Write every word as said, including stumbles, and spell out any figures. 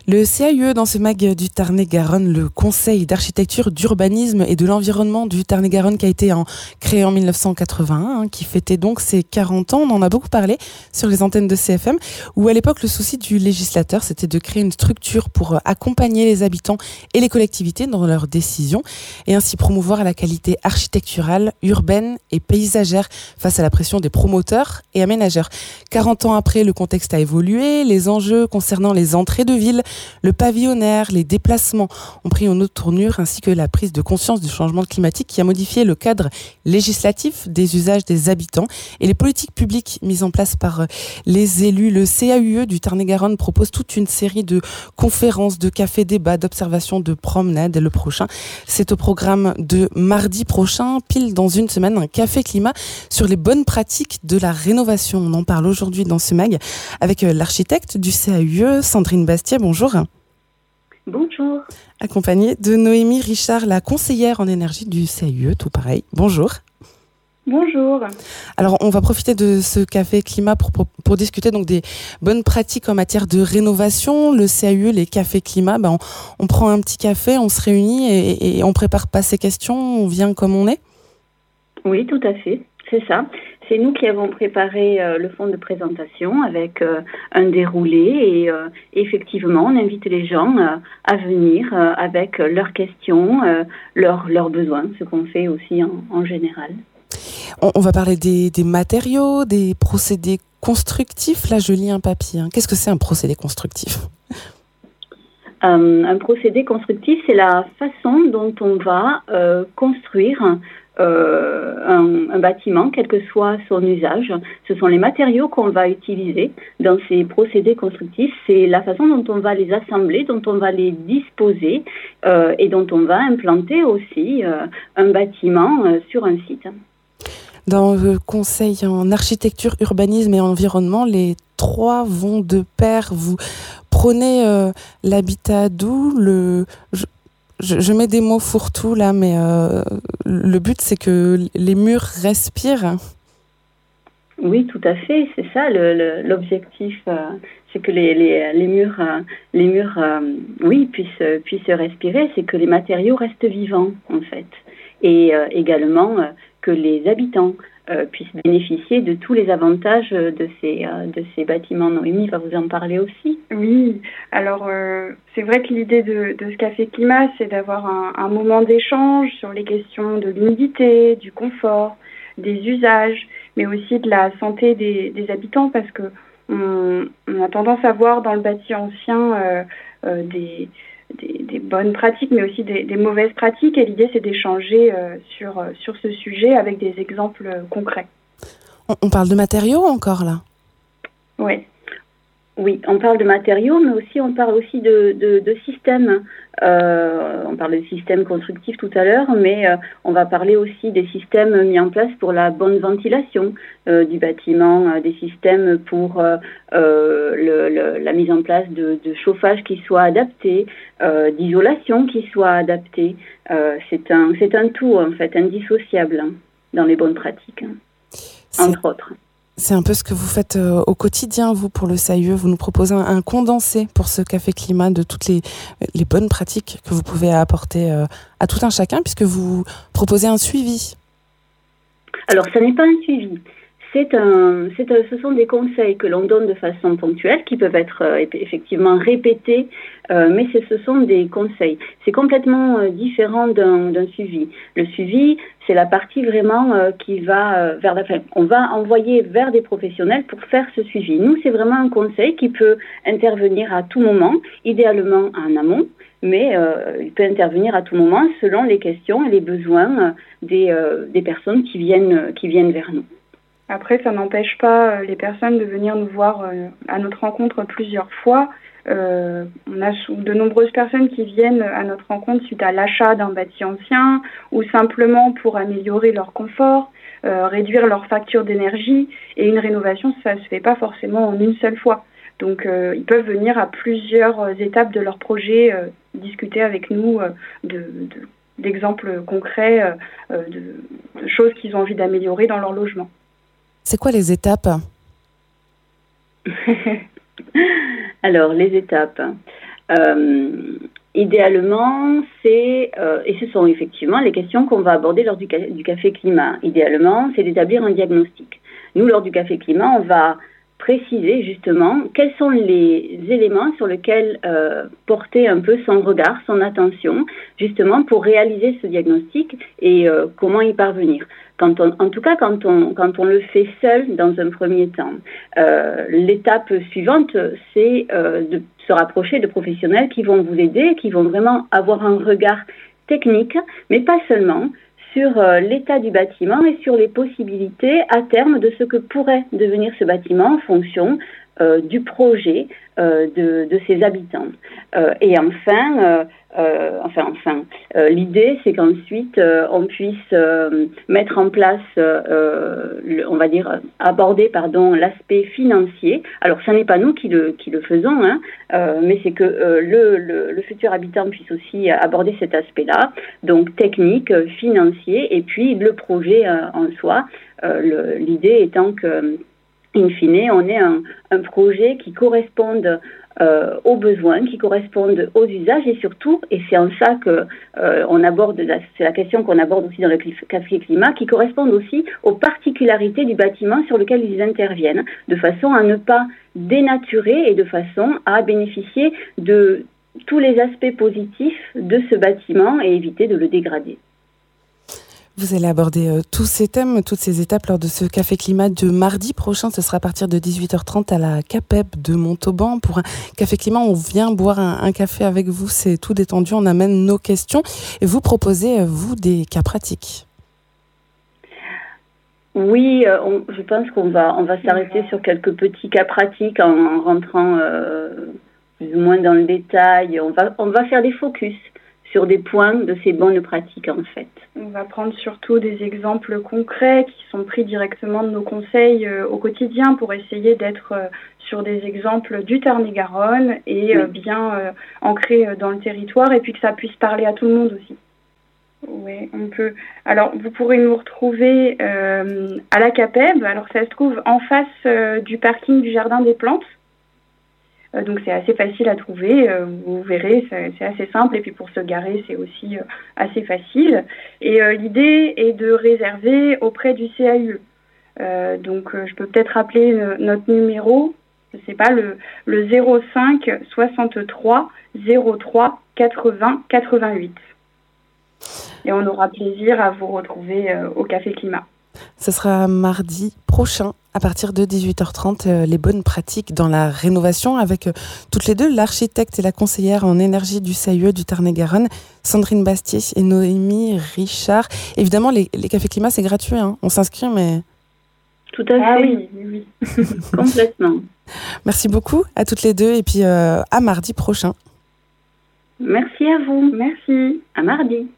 Le C A U E, dans ce mag du Tarn-et-Garonne, le Conseil d'architecture, d'urbanisme et de l'environnement du Tarn-et-Garonne, qui a été en, créé en dix-neuf cent quatre-vingt-un, hein, qui fêtait donc ses quarante ans. On en a beaucoup parlé sur les antennes de C F M, où à l'époque, le souci du législateur, c'était de créer une structure pour accompagner les habitants et les collectivités dans leurs décisions et ainsi promouvoir la qualité architecturale, urbaine et paysagère face à la pression des promoteurs et aménageurs. quarante ans après, le contexte a évolué, les enjeux concernant les entrées de ville, le pavillonnaire, les déplacements ont pris une autre tournure, ainsi que la prise de conscience du changement climatique qui a modifié le cadre législatif des usages des habitants et les politiques publiques mises en place par les élus. Le C A U E du Tarn-et-Garonne propose toute une série de conférences, de cafés-débats, d'observations, de promenades. Le prochain, c'est au programme de mardi prochain, pile dans une semaine, un café climat sur les bonnes pratiques de la rénovation. On en parle aujourd'hui dans ce mag avec l'architecte du C A U E, Sandrine Bastier. Bonjour. Bonjour. Accompagnée de Noémie Richard, la conseillère en énergie du C A U E, tout pareil. Bonjour. Bonjour. Alors, on va profiter de ce café climat pour, pour, pour discuter donc des bonnes pratiques en matière de rénovation. Le C A U E, les cafés climat, ben on, on prend un petit café, on se réunit et, et on prépare pas ses questions, on vient comme on est. Oui, tout à fait, c'est ça. C'est nous qui avons préparé euh, le fond de présentation avec euh, un déroulé et euh, effectivement, on invite les gens euh, à venir euh, avec leurs questions, euh, leurs, leurs besoins, ce qu'on fait aussi en, en général. On, on va parler des, des matériaux, des procédés constructifs. Là, je lis un papier. Hein. Qu'est-ce que c'est un procédé constructif ? euh, Un procédé constructif, c'est la façon dont on va euh, construire Euh, un, un bâtiment, quel que soit son usage. Ce sont les matériaux qu'on va utiliser dans ces procédés constructifs. C'est la façon dont on va les assembler, dont on va les disposer euh, et dont on va implanter aussi euh, un bâtiment euh, sur un site. Dans le conseil en architecture, urbanisme et environnement, les trois vont de pair. Vous prenez euh, l'habitat doux, le... Je... Je, je mets des mots fourre-tout là, mais euh, le but c'est que les murs respirent. Oui, tout à fait, c'est ça le, le, l'objectif, euh, c'est que les, les, les murs, euh, les murs, euh, oui, puissent, puissent respirer, c'est que les matériaux restent vivants en fait, et euh, également euh, que les habitants euh, puissent bénéficier de tous les avantages de ces, euh, de ces bâtiments. Noémie va vous en parler aussi. Oui, alors euh, c'est vrai que l'idée de, de ce café climat, c'est d'avoir un, un moment d'échange sur les questions de l'humidité, du confort, des usages, mais aussi de la santé des, des habitants, parce que on, on a tendance à voir dans le bâti ancien euh, euh, des, des, des bonnes pratiques, mais aussi des, des mauvaises pratiques, et l'idée c'est d'échanger euh, sur, sur ce sujet avec des exemples concrets. On, on parle de matériaux encore là ? Oui. Oui, on parle de matériaux, mais aussi on parle aussi de, de, de systèmes. Euh, on parle de systèmes constructifs tout à l'heure, mais euh, on va parler aussi des systèmes mis en place pour la bonne ventilation euh, du bâtiment, euh, des systèmes pour euh, euh, le, le, la mise en place de, de chauffage qui soit adapté, euh, d'isolation qui soit adapté. Euh, c'est un, c'est un tout en fait, indissociable hein, dans les bonnes pratiques, hein, entre autres. C'est un peu ce que vous faites euh, au quotidien, vous, pour le C A U E. Vous nous proposez un, un condensé pour ce café climat de toutes les, les bonnes pratiques que vous pouvez apporter euh, à tout un chacun, puisque vous proposez un suivi. Alors, ce n'est pas un suivi. C'est un, c'est un, ce sont des conseils que l'on donne de façon ponctuelle, qui peuvent être euh, effectivement répétés, euh, mais c'est, ce sont des conseils. C'est complètement euh, différent d'un, d'un suivi. Le suivi, c'est la partie vraiment euh, qui va euh, vers la fin. On va envoyer vers des professionnels pour faire ce suivi. Nous, c'est vraiment un conseil qui peut intervenir à tout moment, idéalement en amont, mais euh, il peut intervenir à tout moment selon les questions et les besoins des, euh, des personnes qui viennent, qui viennent vers nous. Après, ça n'empêche pas les personnes de venir nous voir euh, à notre rencontre plusieurs fois. Euh, on a de nombreuses personnes qui viennent à notre rencontre suite à l'achat d'un bâti ancien ou simplement pour améliorer leur confort, euh, réduire leur facture d'énergie. Et une rénovation, ça ne se fait pas forcément en une seule fois. Donc, euh, ils peuvent venir à plusieurs étapes de leur projet, euh, discuter avec nous euh, de, de, d'exemples concrets, euh, de, de choses qu'ils ont envie d'améliorer dans leur logement. C'est quoi les étapes ? Alors, les étapes. Euh, idéalement, c'est, euh, et ce sont effectivement les questions qu'on va aborder lors du, ca- du Café Climat. Idéalement, c'est d'établir un diagnostic. Nous, lors du Café Climat, on va préciser justement quels sont les éléments sur lesquels euh, porter un peu son regard, son attention, justement pour réaliser ce diagnostic et euh, comment y parvenir. Quand on, en tout cas, quand on, quand on le fait seul dans un premier temps, euh, l'étape suivante, c'est euh, de se rapprocher de professionnels qui vont vous aider, qui vont vraiment avoir un regard technique, mais pas seulement, sur euh, l'état du bâtiment et sur les possibilités à terme de ce que pourrait devenir ce bâtiment en fonction euh, du projet euh, de, de ses habitants. Euh, et enfin, euh, euh, enfin, enfin, euh, l'idée, c'est qu'ensuite euh, on puisse euh, mettre en place, euh, le, on va dire, aborder, pardon, l'aspect financier. Alors, ce n'est pas nous qui le qui le faisons, hein, euh, mais c'est que euh, le, le le futur habitant puisse aussi aborder cet aspect-là, donc technique, financier, et puis le projet euh, en soi. Euh, le, l'idée étant que, in fine, on ait un, un projet qui corresponde euh, aux besoins, qui correspondent aux usages et surtout, et c'est en ça que euh, on aborde, la, c'est la question qu'on aborde aussi dans le Café Climat, qui correspondent aussi aux particularités du bâtiment sur lequel ils interviennent, de façon à ne pas dénaturer et de façon à bénéficier de tous les aspects positifs de ce bâtiment et éviter de le dégrader. Vous allez aborder euh, tous ces thèmes, toutes ces étapes lors de ce Café Climat de mardi prochain. Ce sera à partir de dix-huit heures trente à la CAPEB de Montauban. Pour un Café Climat, on vient boire un, un café avec vous. C'est tout détendu. On amène nos questions. Et vous proposez, euh, vous, des cas pratiques. Oui, euh, on, je pense qu'on va, on va s'arrêter sur quelques petits cas pratiques en, en rentrant euh, plus ou moins dans le détail. On va, on va faire des focus sur des points de ces bonnes pratiques, en fait. On va prendre surtout des exemples concrets qui sont pris directement de nos conseils euh, au quotidien pour essayer d'être euh, sur des exemples du Tarn-et-Garonne et euh, bien euh, ancrés euh, dans le territoire et puis que ça puisse parler à tout le monde aussi. Oui, on peut. Alors, vous pourrez nous retrouver euh, à la CAPEB. Alors, ça se trouve en face euh, du parking du Jardin des Plantes. Donc c'est assez facile à trouver, vous verrez, c'est assez simple et puis pour se garer c'est aussi assez facile. Et euh, l'idée est de réserver auprès du C A U. Euh, donc euh, je peux peut-être rappeler euh, notre numéro, je sais pas, le, le zéro cinq soixante-trois zéro trois quatre-vingts quatre-vingt-huit. Et on aura plaisir à vous retrouver euh, au Café Climat. Ce sera mardi prochain à partir de dix-huit heures trente, euh, les bonnes pratiques dans la rénovation avec euh, toutes les deux, l'architecte et la conseillère en énergie du C A U E du Tarn-et-Garonne, Sandrine Bastier et Noémie Richard. Évidemment, les, les cafés climat, c'est gratuit, hein. On s'inscrit, mais... Tout à fait. Ah oui, oui. Complètement. Merci beaucoup à toutes les deux et puis euh, à mardi prochain. Merci à vous. Merci. À mardi.